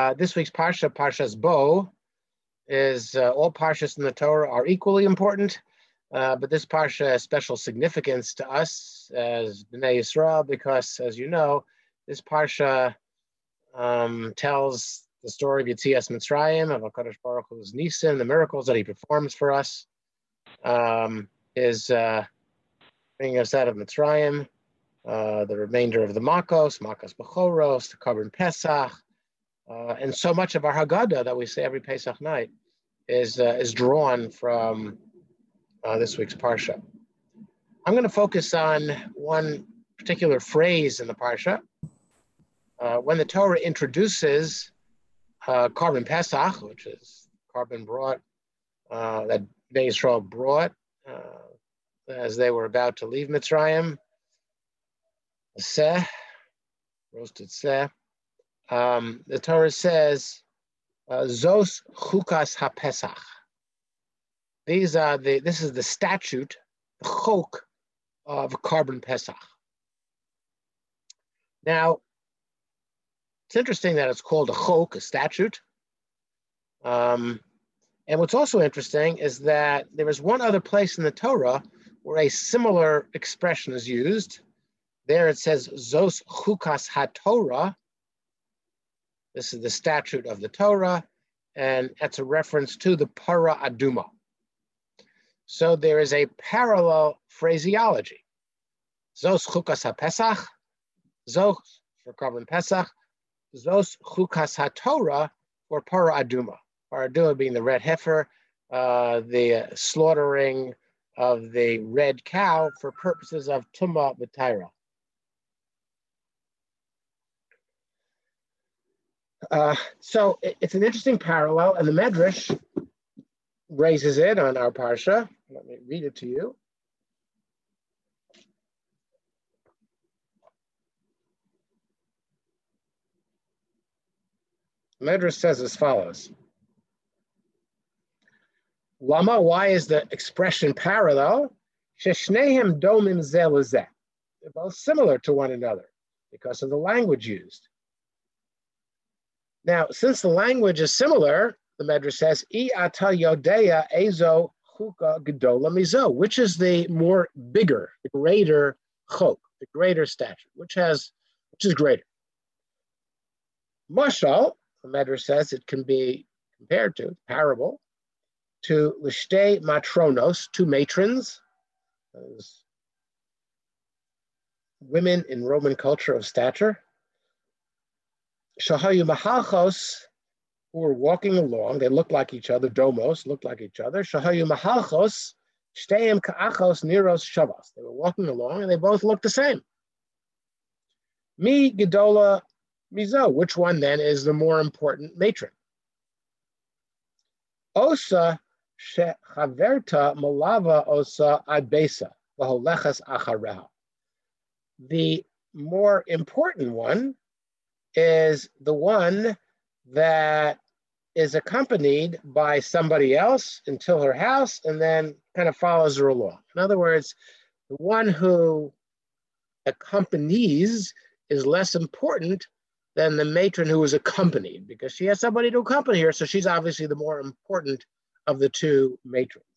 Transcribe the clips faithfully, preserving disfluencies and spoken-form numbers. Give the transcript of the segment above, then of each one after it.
Uh, this week's Parsha, Parshas Bo, is uh, all Parshas in the Torah are equally important, uh, but this Parsha has special significance to us as Bnei Yisrael because, as you know, this Parsha um, tells the story of Yetzias Mitzrayim, of HaKadosh Baruch Hu's Nisim, the miracles that he performs for us, um, is uh, bringing us out of Mitzrayim, uh, the remainder of the Makos, Makos Bechoros, the Korban Pesach, uh, and so much of our Haggadah that we say every Pesach night is uh, is drawn from uh, this week's Parsha. I'm going to focus on one particular phrase in the Parsha. Uh, when the Torah introduces uh, Korban Pesach, which is Korban brought, uh, that Bnei Yisrael brought uh, as they were about to leave Mitzrayim, seh, roasted seh. Um, the Torah says, uh, Zos chukas ha-Pesach. These are the, this is the statute, the chok of Korban Pesach. Now, it's interesting that it's called a chok, a statute. Um, and what's also interesting is that there is one other place in the Torah where a similar expression is used. There it says, Zos chukas ha-Torah. This is the statute of the Torah, and that's a reference to the Para Aduma. So there is a parallel phraseology. Zos chukas ha-Pesach, Zos for Korban Pesach, Zos chukas ha-Torah for Para Aduma. Para Aduma being the red heifer, uh, the slaughtering of the red cow for purposes of Tumah B'Taira. Uh, so it, it's an interesting parallel, and the Medrash raises it on our Parsha. Let me read it to you. The Medrash says as follows. Lama, why is the expression parallel? Sheshnehem domim zeh lezeh. They're both similar to one another because of the language used. Now, since the language is similar, the Medrash says, I ata yodeya ezo chuka gedola mizo, which is the more bigger, the greater chok, the greater statute, which has, which is greater. Mashal, the Medrash says, it can be compared to, parable, to lishte matronos, two matrons, those women in Roman culture of stature, Shahayu Mahalchos, who were walking along, they looked like each other, domos, looked like each other. Shahayu Mahalchos, Shteim Ka'achos Niros Shavas. They were walking along and they both looked the same. Mi Gedola Mizo, which one then is the more important matron? Osa Shechaverta Malava Osa Adbesa, Vaholechas Achareha. The more important one is the one that is accompanied by somebody else until her house and then kind of follows her along. In other words, the one who accompanies is less important than the matron who is accompanied because she has somebody to accompany her, so she's obviously the more important of the two matrons.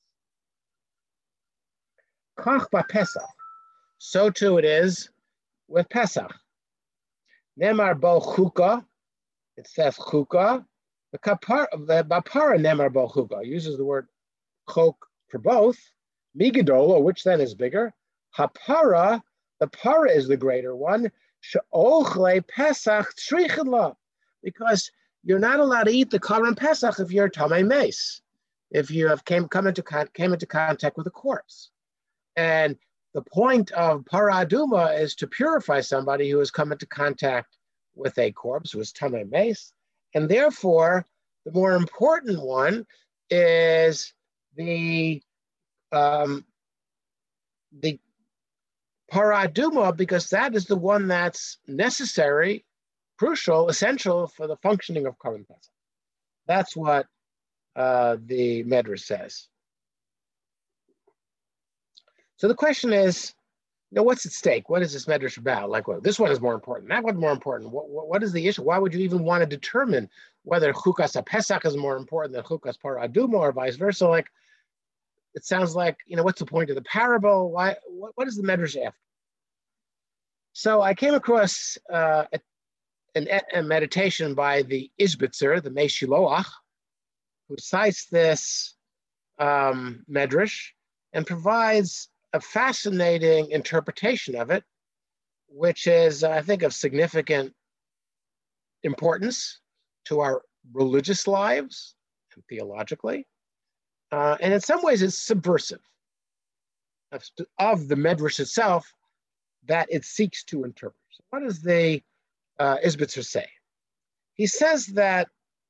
Kach ba Pesach. So too it is with Pesach. Nemar bo chuka, it says chuka. The kapar, the bapara nemar bo chuka uses the word chok for both. Migadola, which then is bigger. Hapara, the para is the greater one. She'ochle pesach tzrichadla, because you're not allowed to eat the Korban Pesach if you're tamei meis, if you have came come into came into contact with a corpse, and the point of Para Aduma is to purify somebody who has come into contact with a corpse, who is tamei meis, and therefore the more important one is the um, the Para Aduma, because that is the one that's necessary, crucial, essential for the functioning of Korban Pesach. That's what uh, the Medrash says. So the question is, know, what's at stake? What is this medrash about? Like, well, this one is more important. That one's more important. What, what, what is the issue? Why would you even want to determine whether Chukas HaPesach is more important than Chukas Parah Aduma or vice versa? Like, it sounds like, you know, what's the point of the parable? Why? What, what is the medrash after? So I came across uh, a, an, a meditation by the Ishbitzer, the Mei Shiloach, who cites this um, medrash and provides a fascinating interpretation of it, which is, I think, of significant importance to our religious lives and theologically. Uh, and in some ways, it's subversive of, of the medrash itself that it seeks to interpret. So what does the uh, Ishbitzer say? He says that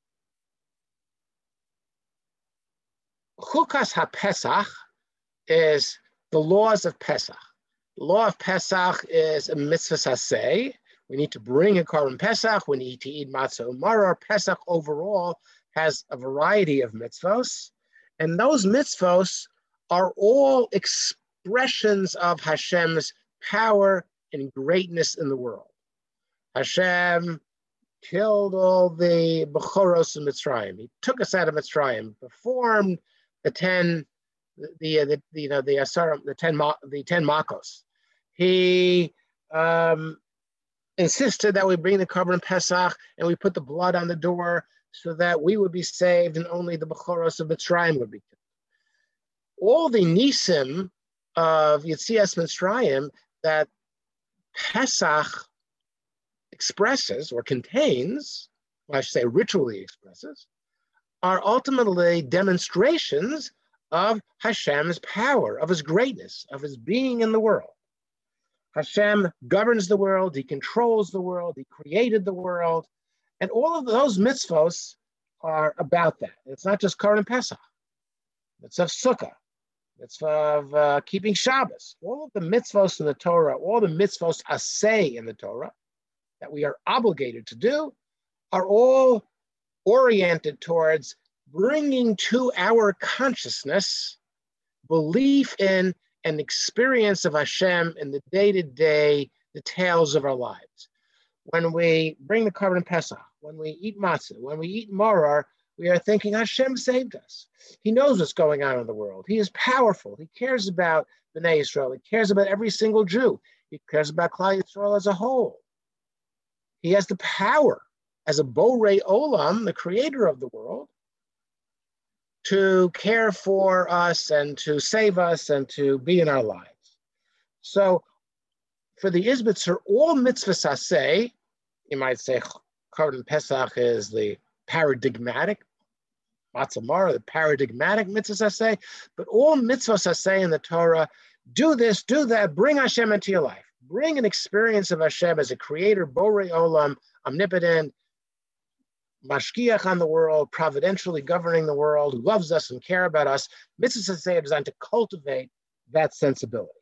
Chukas HaPesach is the laws of Pesach. The law of Pesach is a mitzvah saseh. We need to bring a korban Pesach. We need to eat matzah umaror. Pesach overall has a variety of mitzvos. And those mitzvos are all expressions of Hashem's power and greatness in the world. Hashem killed all the Bechoros in Mitzrayim. He took us out of Mitzrayim, performed the ten, the, the, the you know the Asarim, the ten the ten Makos. He um, insisted that we bring the korban Pesach and we put the blood on the door so that we would be saved and only the Bechoros of Mitzrayim would be killed. All the Nisim of Yetzias Mitzrayim that Pesach expresses or contains, well, I should say ritually expresses, are ultimately demonstrations of Hashem's power, of his greatness, of his being in the world. Hashem governs the world, he controls the world, he created the world, and all of those mitzvos are about that. It's not just Korban Pesach, it's of Sukkah, it's of uh, keeping Shabbos. All of the mitzvos in the Torah, all the mitzvos aseh in the Torah that we are obligated to do are all oriented towards bringing to our consciousness belief in an experience of Hashem in the day-to-day details of our lives. When we bring the korban Pesach, when we eat matzah, when we eat maror, we are thinking Hashem saved us. He knows what's going on in the world. He is powerful. He cares about Bnei Yisrael. He cares about every single Jew. He cares about Klal Yisrael as a whole. He has the power as a Borei Olam, the creator of the world, to care for us and to save us and to be in our lives. So for the Ishbitzer, all mitzvahs aseh, you might say Korban Pesach is the paradigmatic, Matzah Maror, the paradigmatic mitzvahs aseh, but all mitzvahs aseh in the Torah, do this, do that, bring Hashem into your life. Bring an experience of Hashem as a creator, Borei Olam, omnipotent, mashkiach on the world, providentially governing the world, who loves us and care about us. Mitzvahs aseh are designed to cultivate that sensibility.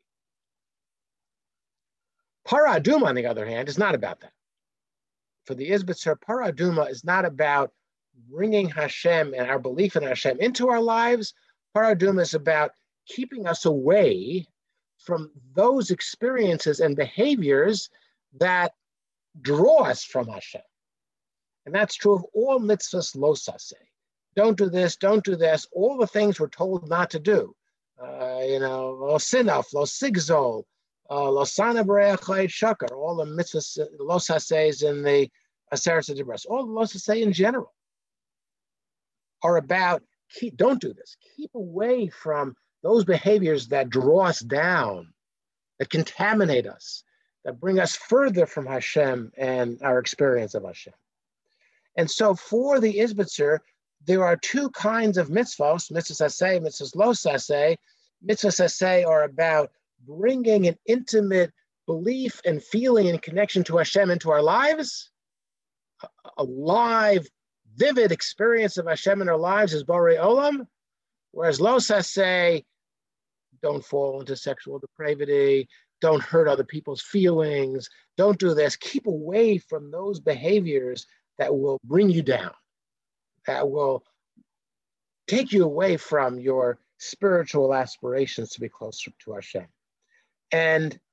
Parah Aduma, on the other hand, is not about that. For the Ishbitzer, Parah Aduma is not about bringing Hashem and our belief in Hashem into our lives. Parah Aduma is about keeping us away from those experiences and behaviors that draw us from Hashem. And that's true of all mitzvahs lo saseh. Don't do this, don't do this, all the things we're told not to do. Uh, you know, lo sinaf, lo sigzol, uh, lo sana b'reach shakar, all the mitzvahs, lo sasehs in the Aseret Dibros, all the lo saseh in general are about, keep, don't do this. Keep away from those behaviors that draw us down, that contaminate us, that bring us further from Hashem and our experience of Hashem. And so for the Ishbitzer, there are two kinds of mitzvahs, mitzvahs aseh, mitzvahs lo saseh. Mitzvahs aseh are about bringing an intimate belief and feeling and connection to Hashem into our lives. A live, vivid experience of Hashem in our lives is Borei Olam, whereas lo saseh, don't fall into sexual depravity, don't hurt other people's feelings, don't do this. Keep away from those behaviors that will bring you down, that will take you away from your spiritual aspirations to be closer to Hashem. And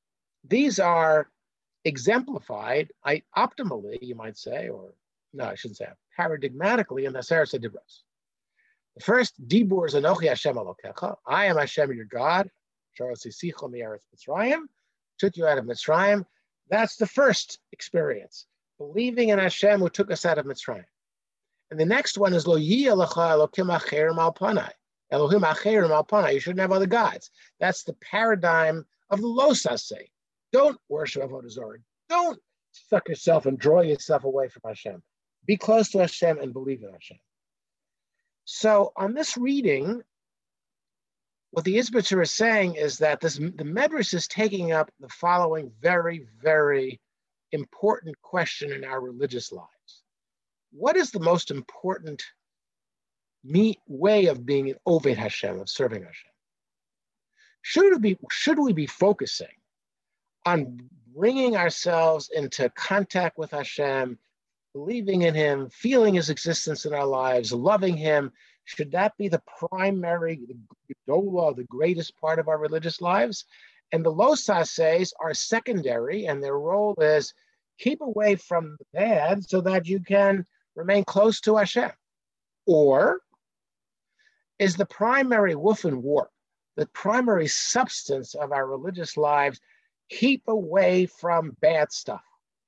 these are exemplified, I, optimally, you might say, or no, I shouldn't say, paradigmatically in the Aseret Dibros. The first, Dibur is Anochi Hashem Elokecha. I am Hashem, your God. Sharosisicho mi'eretz Mitzrayim. Took you out of Mitzrayim. That's the first experience. Believing in Hashem who took us out of Mitzrayim. And the next one is Lo Yiyeh Lecha Elokim Acherim Al Panai. Elohim Acherim Al Panai. You shouldn't have other gods. That's the paradigm of the Lo Saseh. Don't worship Avodah Zarah. Don't suck yourself and draw yourself away from Hashem. Be close to Hashem and believe in Hashem. So on this reading, what the Izbitzer is saying is that this, the Medrash is taking up the following very, very important question in our religious lives. What is the most important me, way of being an Oved Hashem, of serving Hashem? Should we be, should we be focusing on bringing ourselves into contact with Hashem, believing in Him, feeling His existence in our lives, loving Him? Should that be the primary, the Gedolah, the greatest part of our religious lives? And the Lo Sasehs are secondary, and their role is keep away from the bad so that you can remain close to Hashem. Or is the primary woof and warp, the primary substance of our religious lives, keep away from bad stuff?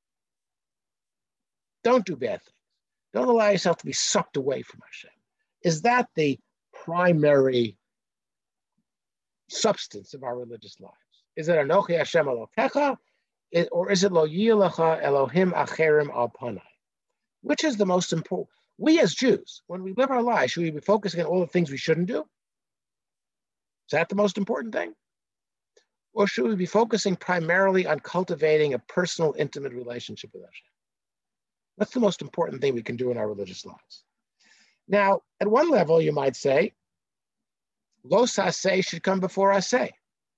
Don't do bad things. Don't allow yourself to be sucked away from Hashem. Is that the primary substance of our religious lives? Is it Anochi Hashem Elokecha, or is it Lo Yiyeh Lecha Elohim Acherim Al Panai? Which is the most important? We as Jews, when we live our lives, should we be focusing on all the things we shouldn't do? Is that the most important thing? Or should we be focusing primarily on cultivating a personal, intimate relationship with Hashem? What's the most important thing we can do in our religious lives? Now, at one level, you might say, Lo Saseh should come before Aseh.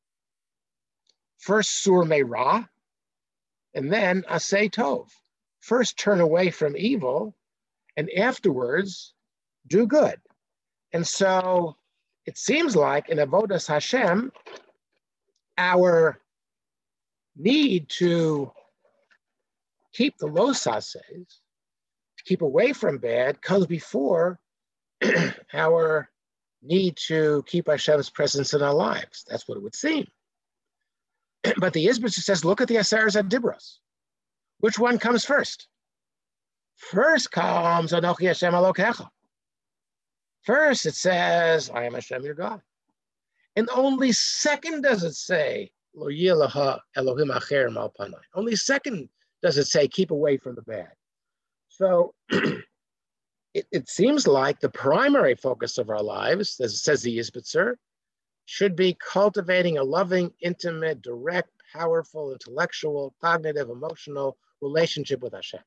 First Sur Me'Ra, and then Aseh Tov. First turn away from evil, and afterwards do good. And so it seems like in Avodas Hashem, our need to keep the Lo Sasehs, to keep away from bad, comes before our need to keep Hashem's presence in our lives. That's what it would seem. But the Izbitzer says, look at the Aseret Dibros. Which one comes first? First comes Anochi Hashem Elokecha. First it says, I am Hashem your God. And only second does it say, Lo Yiyeh Lecha Elohim Acherim Al Panai. Only second does it say, keep away from the bad. So it, it seems like the primary focus of our lives, as it says the Izbitzer, should be cultivating a loving, intimate, direct, powerful, intellectual, cognitive, emotional relationship with Hashem.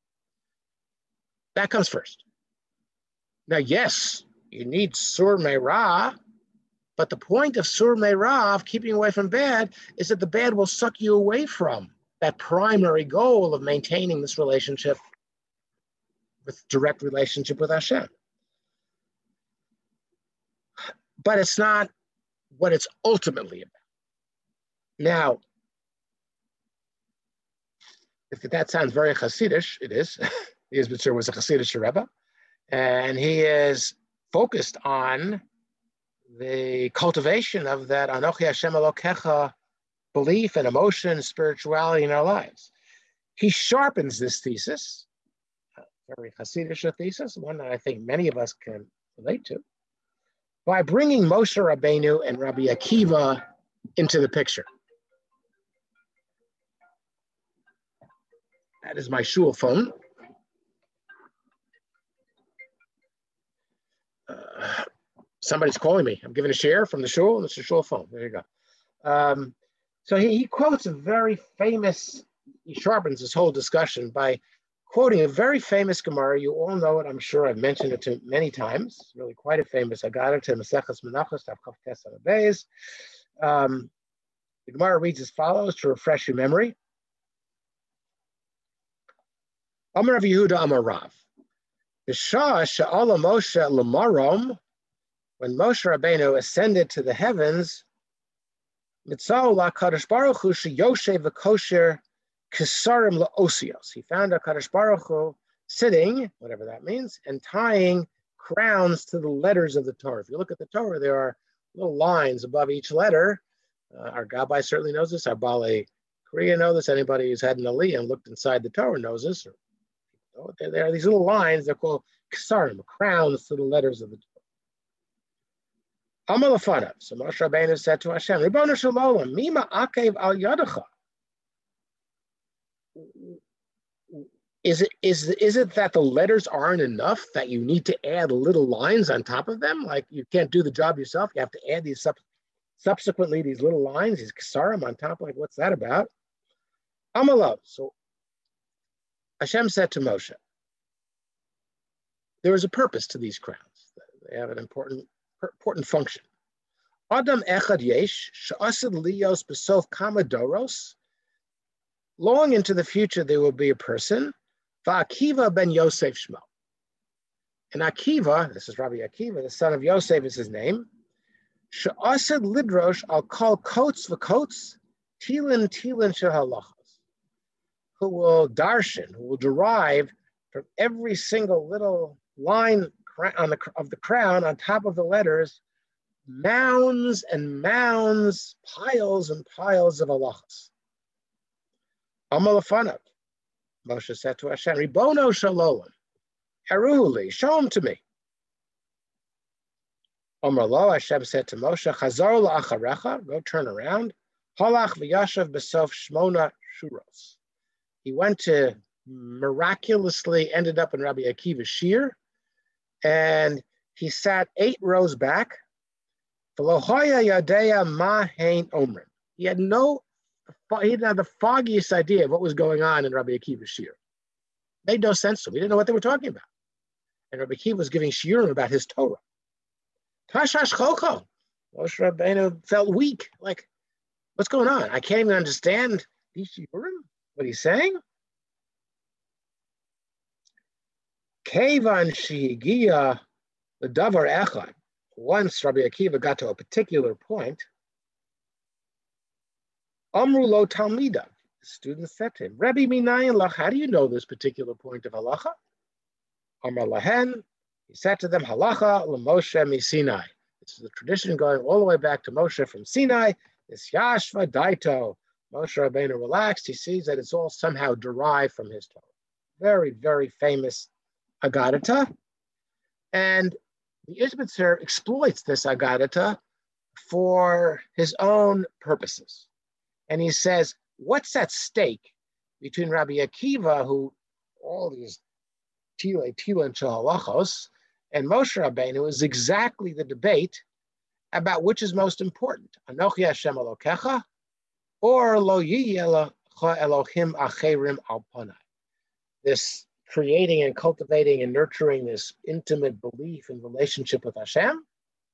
That comes first. Now, yes, you need Sur Me'Ra, but the point of Sur Me'Ra, of keeping away from bad, is that the bad will suck you away from that primary goal of maintaining this relationship, with direct relationship with Hashem. But it's not what it's ultimately about. Now, if that sounds very Hasidish, it is. The Izbitzer was a Hasidish Rebbe, and he is focused on the cultivation of that Anochi Hashem Elokecha belief and emotion and spirituality in our lives. He sharpens this thesis, a very Hasidish thesis, one that I think many of us can relate to, by bringing Moshe Rabbeinu and Rabbi Akiva into the picture. That is my shul phone. Uh, somebody's calling me. I'm giving a share from the shul. It's a shul phone. There you go. Um, so he, he quotes a very famous, he sharpens this whole discussion by quoting a very famous Gemara. You all know it. I'm sure I've mentioned it to many times. It's really quite a famous. I got it to Maseches Menachos, Tav Kaf Tes Amud Beis. Um The Gemara reads as follows to refresh your memory. Amar Rav Yehuda Amar Rav. B'shah she'ala Moshe l'marom, when Moshe Rabbeinu ascended to the heavens, Mitzal LaKadosh Baruch Hu sheyoshev v'kosher kesarim la'osios. He found HaKadosh Baruch Hu sitting, whatever that means, and tying crowns to the letters of the Torah. If you look at the Torah, there are little lines above each letter. Uh, our Gabbai certainly knows this. Our Baalei Korea know this. Anybody who's had an Aliyah and looked inside the Torah knows this. Or, you know, there, there are these little lines. They're called kesarim, crowns to the letters of the Torah. Amalafanav. So Moshe Rabbeinu said to Hashem, Ribono shel olam, mima akev al yadacha. Is it, is, is it that the letters aren't enough, that you need to add little lines on top of them? Like you can't do the job yourself. You have to add these sub, subsequently, these little lines, these kesarim on top. Like, what's that about? Amalav. So Hashem said to Moshe, there is a purpose to these crowns. They have an important, important function. Adam echad yesh, she'asad liyos besof kamadoros. Long into the future, there will be a person, Akiva ben Yosef Shmo. And Akiva, this is Rabbi Akiva, the son of Yosef is his name, She'asad lidrosh al kol kotes v'kotes, tilin tilin shel halachos, who will darshan, who will derive from every single little line on the, of the crown on top of the letters, mounds and mounds, piles and piles of halachos. Amalafanav. Moshe said to Hashem, Ribono shel olam, Haruhuli, show him to me. Amar lo, Hashem said to Moshe, Chazor la'acharecha, go turn around. Halach v'yashav b'sof shmona shuros. He went to, miraculously ended up in Rabbi Akiva's shir, and he sat eight rows back. V'lohoya yadeya ma hein omrim. He had no He didn't have the foggiest idea of what was going on in Rabbi Akiva's shir. Made no sense to him. He didn't know what they were talking about. And Rabbi Akiva was giving shiurim about his Torah. Tashash chocho. Moshe Rabbeinu felt weak. Like, what's going on? I can't even understand these shiurim. What he's saying? Kevan shehigia l'davar echad. Once Rabbi Akiva got to a particular point, Amru lo talmida. The student said to him, Rebbe minayin lach, how do you know this particular point of halacha? Amar lahen, he said to them, halacha l'Moshe mi Sinai. This is the tradition going all the way back to Moshe from Sinai. This yashva daito. Moshe Rabbeinu relaxed. He sees that it's all somehow derived from his Torah. Very, very famous Agadata. And the Ishbitzer exploits this Agadata for his own purposes. And he says, what's at stake between Rabbi Akiva, who all these Tile, Tile, and Halachos, and Moshe Rabbeinu is exactly the debate about which is most important, Anochi Hashem Elokecha, or Lo Yiyecha Elohim Acherim Al Panai. This creating and cultivating and nurturing this intimate belief and relationship with Hashem,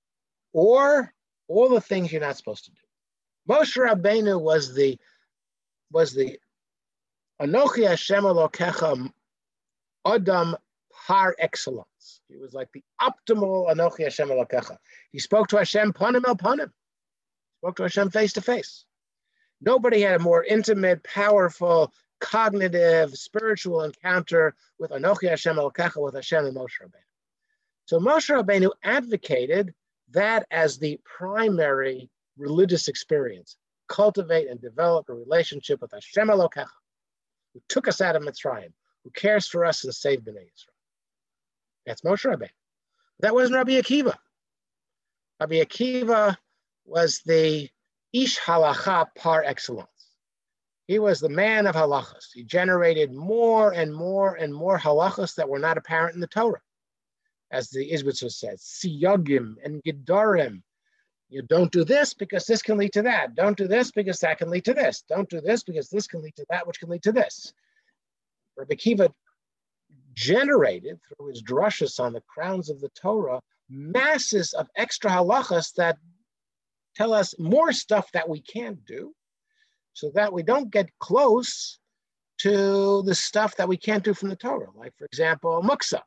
or all the things you're not supposed to do. Moshe Rabbeinu was the was the Anochi Hashem Elokecha Adam par excellence. He was like the optimal Anochi Hashem Elokecha. He spoke to Hashem panim el panim. Spoke to Hashem face to face. Nobody had a more intimate, powerful, cognitive, spiritual encounter with Anochi Hashem Elokecha, with Hashem and Moshe Rabbeinu. So Moshe Rabbeinu advocated that as the primary religious experience, cultivate and develop a relationship with Hashem Elokecha, who took us out of Mitzrayim, who cares for us and saved Bnei Yisrael. That's Moshe Rabbeinu. That wasn't Rabbi Akiva. Rabbi Akiva was the ish halacha par excellence. He was the man of halachas. He generated more and more and more halachas that were not apparent in the Torah. As the Ishbitzer says, siyagim and gedarim. You don't do this because this can lead to that. Don't do this because that can lead to this. Don't do this because this can lead to that, which can lead to this. Rabbi Akiva generated, through his drushes on the crowns of the Torah, masses of extra halachas that tell us more stuff that we can't do, so that we don't get close to the stuff that we can't do from the Torah. Like, for example, muksa.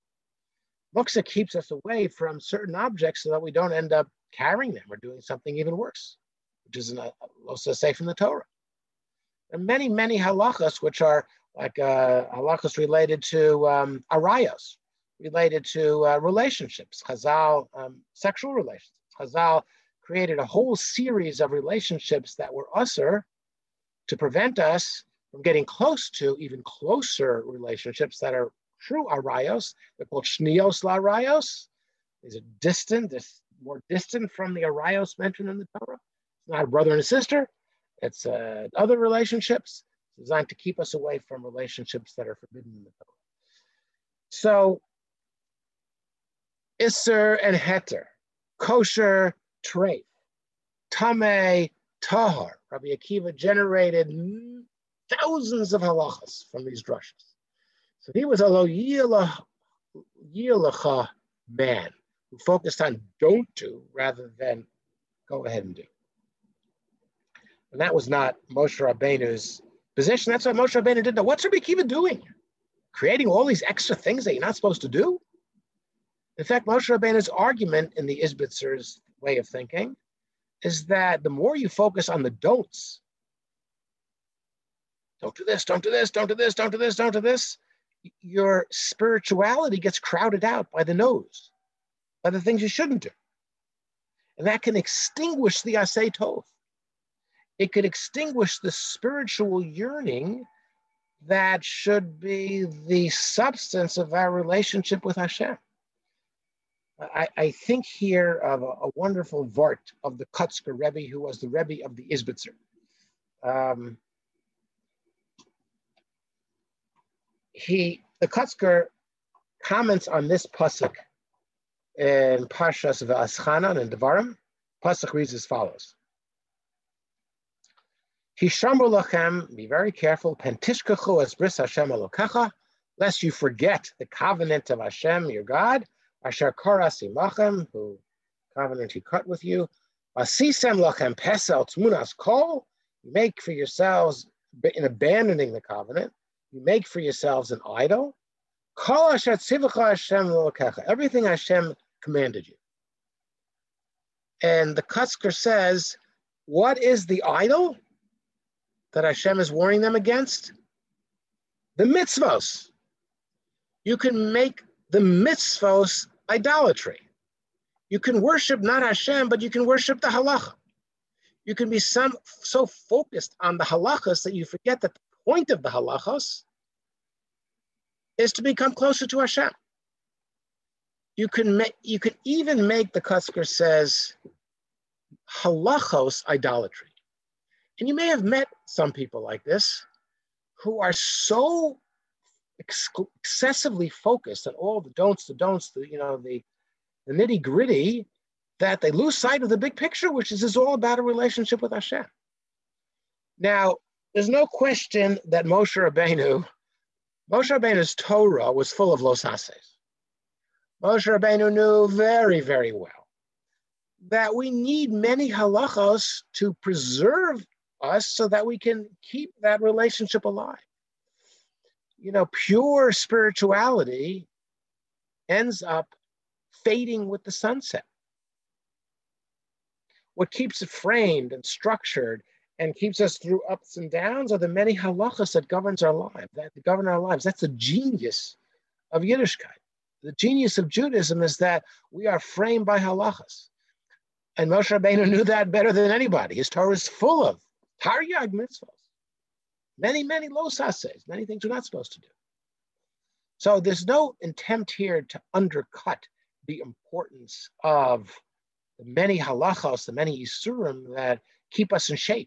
Muksa keeps us away from certain objects so that we don't end up carrying them or doing something even worse. which is an losa say from the Torah. There are many, many halachas which are like uh, halachas related to um, arayos, related to uh, relationships, Chazal, um, sexual relations. Chazal created a whole series of relationships that were usher to prevent us from getting close to even closer relationships that are true arayos. They're called shnios la'arayos. These are distant, this more distant from the arayos mentioned in the Torah. It's not a brother and a sister. It's uh, other relationships designed to keep us away from relationships that are forbidden in the Torah. So, Isser and Heter, kosher, treif, tameh, tahar. Rabbi Akiva generated thousands of halachas from these drushes. So he was a lo yilacha man who focused on don't do rather than go ahead and do. And that was not Moshe Rabbeinu's position. That's why Moshe Rabbeinu didn't know. What's Rabbi Akiva doing? Creating all these extra things that you're not supposed to do? In fact, Moshe Rabbeinu's argument in the Izbitzer's way of thinking is that the more you focus on the don'ts, don't do this, don't do this, don't do this, don't do this, don't do this, your spirituality gets crowded out by the no's, by the things you shouldn't do. And that can extinguish the Aseh Tov. It could extinguish the spiritual yearning that should be the substance of our relationship with Hashem. I, I think here of a, a wonderful vart of the Kotzker Rebbe, who was the Rebbe of the Izbitzer. Um, he, the Kotzker comments on this pasuk in Parshas V'aschanan and Devarim. Pasuk reads as follows. Hishamru lachem, be very careful, pentishkachu es bris Hashem elokecha, lest you forget the covenant of Hashem, your God, asher koras imachem, who covenant he cut with you, asisem lachem pesel tmunas kol, you make for yourselves, in abandoning the covenant, you make for yourselves an idol, kol asher tzivacha Hashem elokecha, everything Hashem commanded you. And the Kotzker says, what is the idol that Hashem is warning them against? The mitzvos. You can make the mitzvos idolatry. You can worship not Hashem, but you can worship the halacha. You can be some, so focused on the halachas that you forget that the point of the halachos is to become closer to Hashem. You can make, you can even make, the Kotzker says, halachos idolatry. And you may have met some people like this who are so ex- excessively focused on all the don'ts, the don'ts, the, you know, the, the nitty gritty, that they lose sight of the big picture, which is, is all about a relationship with Hashem. Now, there's no question that Moshe Rabbeinu, Moshe Rabbeinu's Torah was full of los hases. Moshe Rabbeinu knew very, very well that we need many halachos to preserve us so that we can keep that relationship alive. You know, pure spirituality ends up fading with the sunset. What keeps it framed and structured and keeps us through ups and downs are the many halachas that governs our lives, that govern our lives. That's the genius of Yiddishkeit. The genius of Judaism is that we are framed by halachas. And Moshe Rabbeinu knew that better than anybody. His Torah is full of Taryag mitzvahs. Many, many los hases, many things we're not supposed to do. So there's no attempt here to undercut the importance of the many halachos, the many isurim that keep us in shape.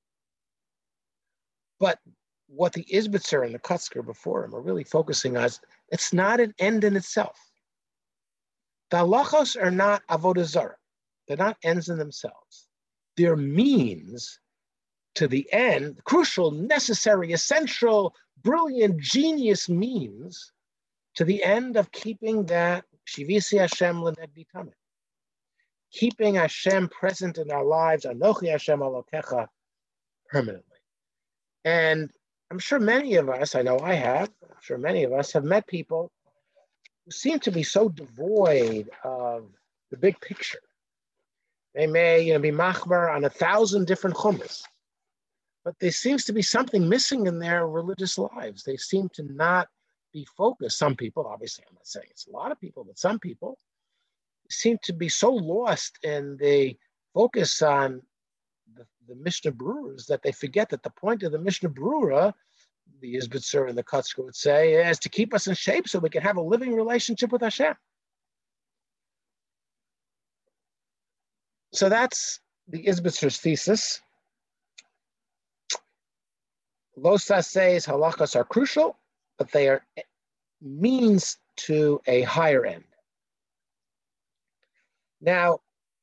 But what the Izbitzer and the Kotzker before him are really focusing on is it's not an end in itself. The halachos are not avodah zarah. They're not ends in themselves. They're means to the end, crucial, necessary, essential, brilliant, genius means to the end of keeping that Shivisi Hashem l'negdi tamid, keeping Hashem present in our lives, Anochi Hashem Elokecha, permanently. And I'm sure many of us, I know I have, I'm sure many of us have met people who seem to be so devoid of the big picture. They may, you know, be machmer on a thousand different chumras, but there seems to be something missing in their religious lives. They seem to not be focused. Some people, obviously, I'm not saying it's a lot of people, but some people seem to be so lost in the focus on the, the Mishnah Breweras that they forget that the point of the Mishnah Brura, the Izbitzer and the Kutzker would say, is to keep us in shape so we can have a living relationship with Hashem. So that's the Izbitzer's thesis. Losas says halachas are crucial, but they are means to a higher end. Now,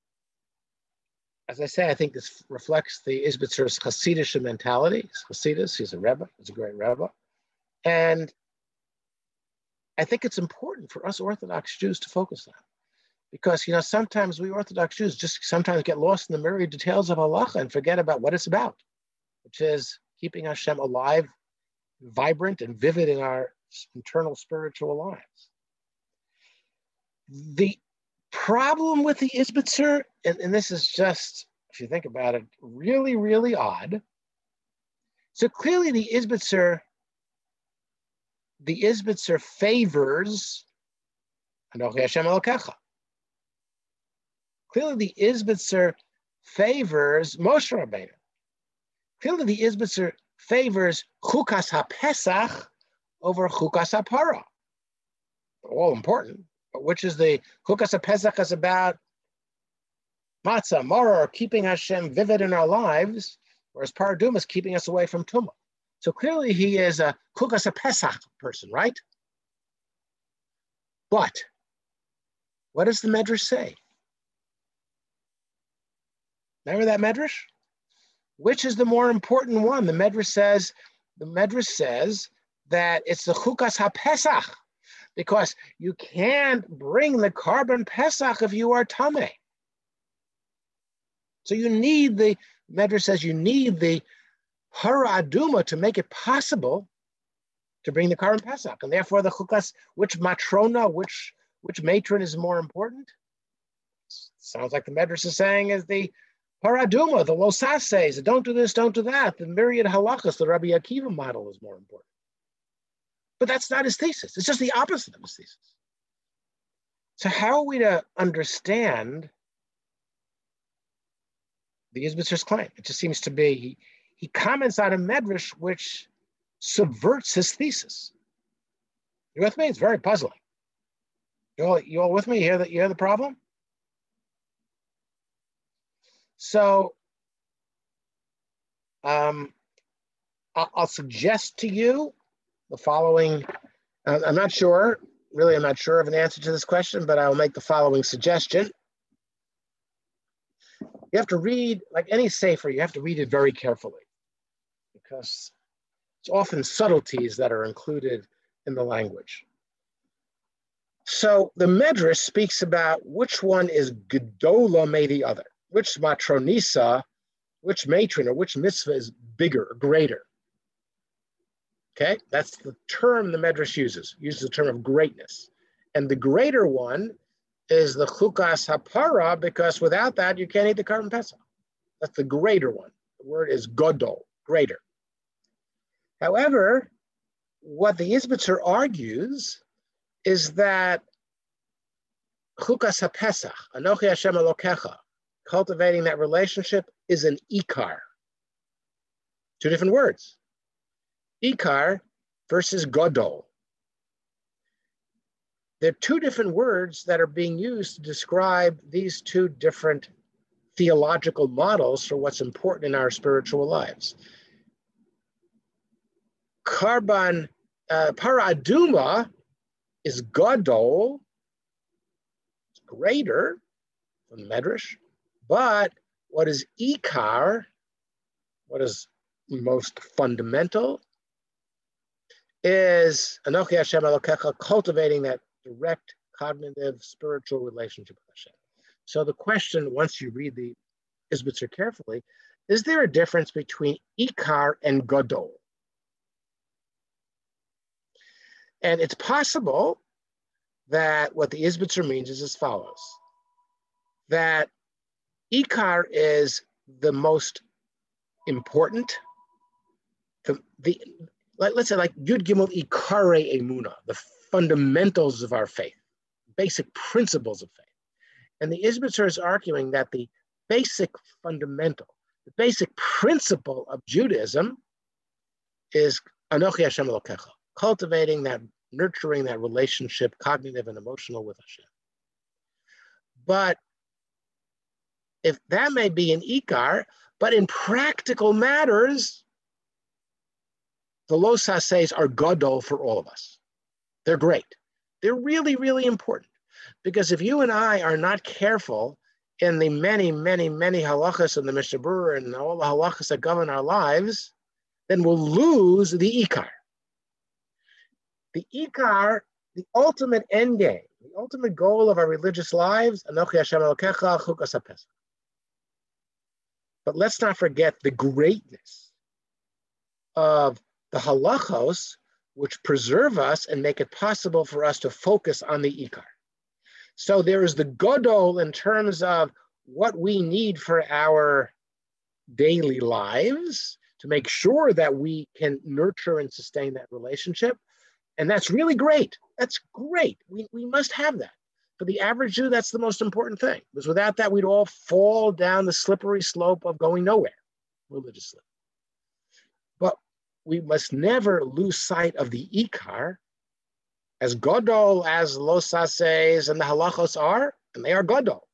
as I say, I think this reflects the Izbitzer's Hasidic mentality. He's Hasidus, he's a Rebbe, he's a great Rebbe. And I think it's important for us Orthodox Jews to focus on. Because, you know, sometimes we Orthodox Jews just sometimes get lost in the myriad details of halacha and forget about what it's about, which is keeping Hashem alive, vibrant, and vivid in our internal spiritual lives. The problem with the Izbitzer, and, and this is just, if you think about it, really, really odd. So clearly the Izbitzer, the Izbitzer favors Anochi Hashem Elokecha. Clearly the Izbitzer favors Moshe Rabbeinu. Clearly the Izbitzer favors Chukas HaPesach over Chukas HaPara. All important, but which is the Chukas HaPesach is about matzah, maror, keeping Hashem vivid in our lives, whereas Paraduma is keeping us away from Tumah. So clearly he is a Chukas HaPesach person, right? But what does the Medrash say? Remember that Medrash? Which is the more important one? The Medrash says, the Medrash says that it's the Chukas HaPesach, because you can't bring the carbon Pesach if you are Tameh. So you need the, Medrash says you need the Hara Aduma to make it possible to bring the carbon Pesach. And therefore the Chukas, which Matrona, which, which matron is more important? Sounds like the Medrash is saying is the Paraduma, the Losas says, don't do this, don't do that. The myriad halachas, the Rabbi Akiva model is more important. But that's not his thesis. It's just the opposite of his thesis. So how are we to understand the Izbitzer's claim? It just seems to be, he, he comments on a Medrash which subverts his thesis. You with me? It's very puzzling. You all, you all with me? You hear, the, you hear the problem? So um, I'll, I'll suggest to you the following. Uh, I'm not sure, really, I'm not sure of an answer to this question, but I'll make the following suggestion. You have to read, like any sefer, you have to read it very carefully, because it's often subtleties that are included in the language. So the Medrash speaks about which one is Gedola may the other. Which matronisa, which matron, or which mitzvah is bigger or greater? Okay, that's the term the Medrash uses, uses the term of greatness. And the greater one is the Chukas HaPara, because without that, you can't eat the carbon Pesach. That's the greater one. The word is Godol, greater. However, what the Izbitzer argues is that Chukas HaPesach, Anochi Hashem Elokecha, cultivating that relationship is an ikar. Two different words. Ikar versus godol. They're two different words that are being used to describe these two different theological models for what's important in our spiritual lives. Karban uh, paraduma is godol, greater from the Medrash. But what is ikar, what is most fundamental, is Anochi Hashem Elokecha, cultivating that direct cognitive spiritual relationship with Hashem. So the question, once you read the Izbitzer carefully, is there a difference between ikar and gadol? And it's possible that what the Izbitzer means is as follows, that Ikar is the most important. The, the let, let's say like Yud Gimel Ikare Emuna, the fundamentals of our faith, basic principles of faith. And the Izbitzer is arguing that the basic fundamental, the basic principle of Judaism is Anochi Hashem Elokecha, cultivating that, nurturing that relationship, cognitive and emotional, with Hashem. But if that may be an Ikar, but in practical matters, the Los Haseis are gadol for all of us. They're great. They're really, really important. Because if you and I are not careful in the many, many, many halachas in the Mishnah Berurah and all the halachas that govern our lives, then we'll lose the Ikar. The Ikar, the ultimate end game, the ultimate goal of our religious lives, Anochi Hashem Elokecha, Chukas HaPesach. But let's not forget the greatness of the halachos, which preserve us and make it possible for us to focus on the Ikar. So there is the gadol in terms of what we need for our daily lives to make sure that we can nurture and sustain that relationship. And that's really great. That's great. We, we must have that. For the average Jew, that's the most important thing. Because without that, we'd all fall down the slippery slope of going nowhere religiously. But we must never lose sight of the Ikar, as gadol as Los Haseis and the halachos are, and they are gadol.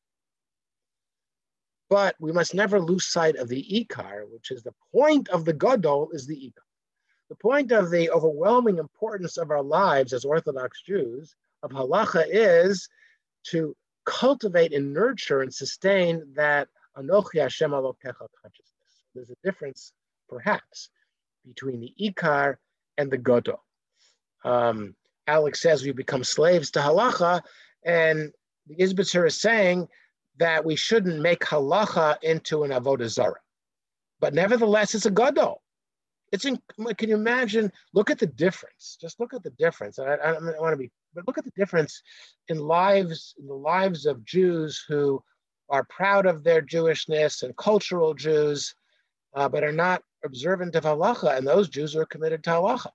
But we must never lose sight of the Ikar, which is the point of the gadol is the Ikar. The point of the overwhelming importance of our lives as Orthodox Jews of halacha is to cultivate and nurture and sustain that Anochi Hashem Elokecha consciousness. There's a difference, perhaps, between the Ikar and the gadol. Um, Alex says we become slaves to halacha, and the Izbitzer is saying that we shouldn't make halacha into an avodah zarah. But nevertheless, it's a gadol. It's in, can you imagine? Look at the difference. Just look at the difference. I, I, I want to be, but look at the difference in lives, in the lives of Jews who are proud of their Jewishness and cultural Jews, uh, but are not observant of halacha, and those Jews are committed to halacha.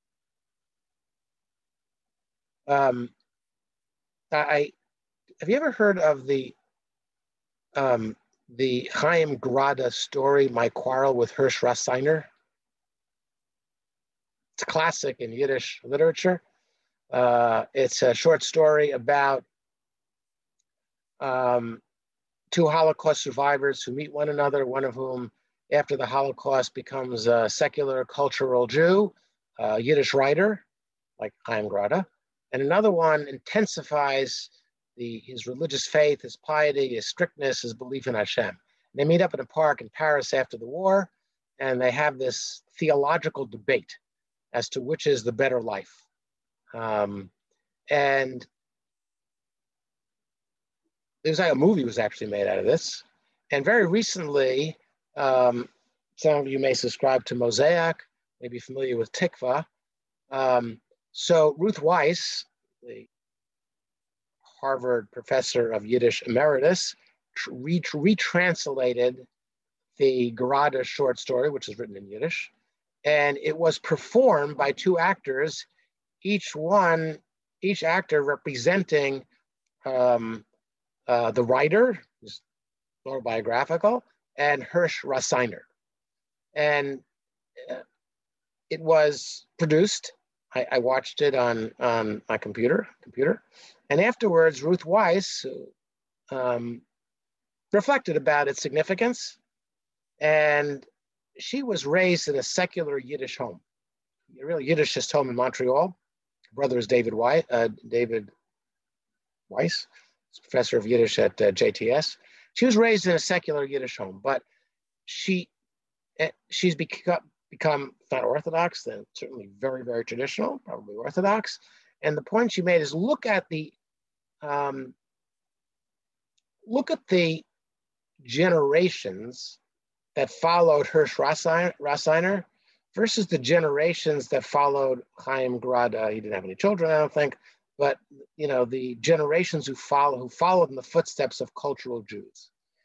Um, I have you ever heard of the um, the Chaim Grada story, My Quarrel with Hirsch Rassiner? It's a classic in Yiddish literature. Uh, it's a short story about um, two Holocaust survivors who meet one another, one of whom, after the Holocaust, becomes a secular cultural Jew, a Yiddish writer, like Chaim Grada, and another one intensifies the, his religious faith, his piety, his strictness, his belief in Hashem. And they meet up in a park in Paris after the war, and they have this theological debate as to which is the better life. Um, and there's like a movie was actually made out of this. And very recently, um, some of you may subscribe to Mosaic, may be familiar with Tikva. Um, so Ruth Weiss, the Harvard professor of Yiddish emeritus, re retranslated the Grada short story, which is written in Yiddish, and it was performed by two actors, each one, each actor representing um, uh, the writer, who's autobiographical, and Hirsch Rassiner. And uh, it was produced. I, I watched it on, on my computer, computer. And afterwards, Ruth Weiss um, reflected about its significance. And she was raised in a secular Yiddish home, a real Yiddishist home in Montreal. Her brother is David Weiss, uh, David Weiss, professor of Yiddish at uh, J T S. She was raised in a secular Yiddish home, but she she's become, become not Orthodox, then certainly very, very traditional, probably Orthodox. And the point she made is look at the um, look at the generations that followed Hirsch Rassiner versus the generations that followed Chaim Grada. He didn't have any children, I don't think, but you know, the generations who follow, who followed in the footsteps of cultural Jews.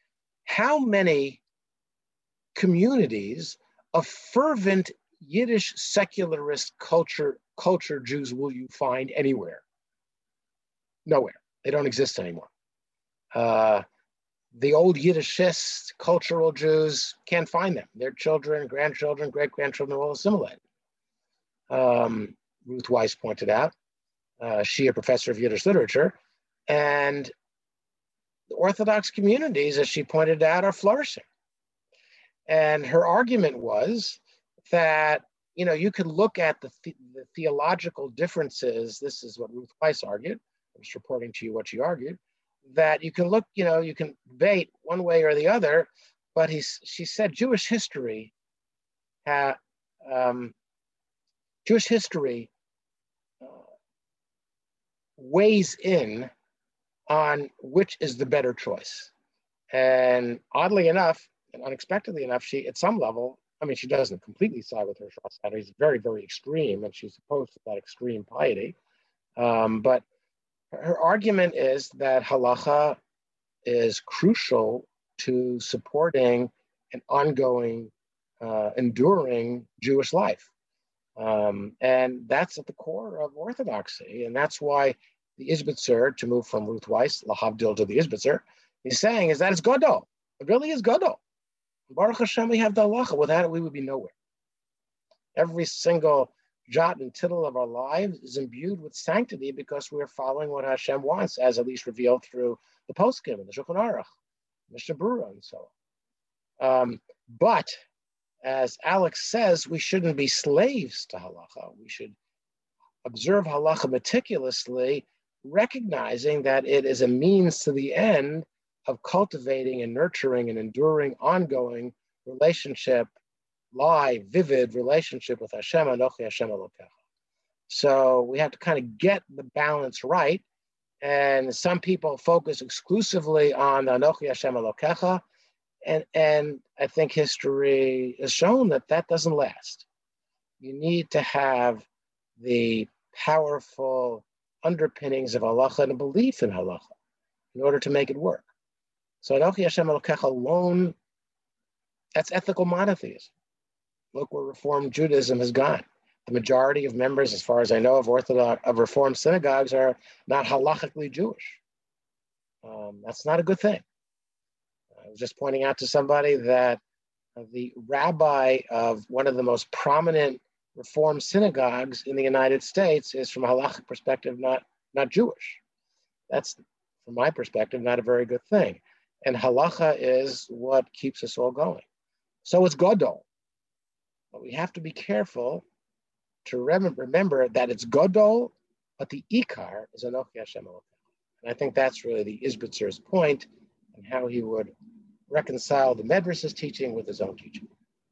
how many communities of fervent Yiddish secularist culture, culture Jews will you find anywhere? Nowhere. They don't exist anymore. Uh, the old Yiddishist cultural Jews can't find them. Their children, grandchildren, great-grandchildren will assimilate. Um, Ruth Weiss pointed out, uh, she a professor of Yiddish literature, and the Orthodox communities, as she pointed out, are flourishing. And her argument was that, you know, you could look at the, the, the theological differences. This is what Ruth Weiss argued. I'm just reporting to you what she argued, that you can look, you know, you can debate one way or the other, but he's, she said Jewish history, ha, um, Jewish history uh, weighs in on which is the better choice. And oddly enough, and unexpectedly enough, she, at some level, I mean, she doesn't completely side with her Shas. He's very, very extreme, and she's opposed to that extreme piety. Um, but her argument is that halacha is crucial to supporting an ongoing, uh, enduring Jewish life. Um, and that's at the core of Orthodoxy. And that's why the Izbitzer, to move from Ruth Weiss, Lahavdil, to the Izbitzer, he's saying is that it's Godol. It really is Godol. Baruch Hashem, we have the halacha. Without it, we would be nowhere. Every single jot and tittle of our lives is imbued with sanctity because we're following what Hashem wants, as at least revealed through the Poskim and the Shulchan Aruch, Mishnah Berurah, and so on. Um, but as Alex says, we shouldn't be slaves to halacha. We should observe halacha meticulously, recognizing that it is a means to the end of cultivating and nurturing an enduring, ongoing relationship, live, vivid relationship with Hashem, Anochi Hashem Elokecha. So we have to kind of get the balance right. And some people focus exclusively on Anochi Hashem Elokecha. And, and I think history has shown that that doesn't last. You need to have the powerful underpinnings of halacha and a belief in halacha in order to make it work. So Anochi Hashem Elokecha alone, that's ethical monotheism. Look where Reformed Judaism has gone. The majority of members, as far as I know, of Orthodox, of Reformed synagogues are not halachically Jewish. Um, that's not a good thing. I was just pointing out to somebody that the rabbi of one of the most prominent Reformed synagogues in the United States is, from a halachic perspective, not, not Jewish. That's, from my perspective, not a very good thing. And halacha is what keeps us all going. So it's Godol. But we have to be careful to remember, remember that it's Godol, but the Ikar is Anochi Hashem Elokecha. And I think that's really the Izbitzer's point and how he would reconcile the Medrash's teaching with his own teaching.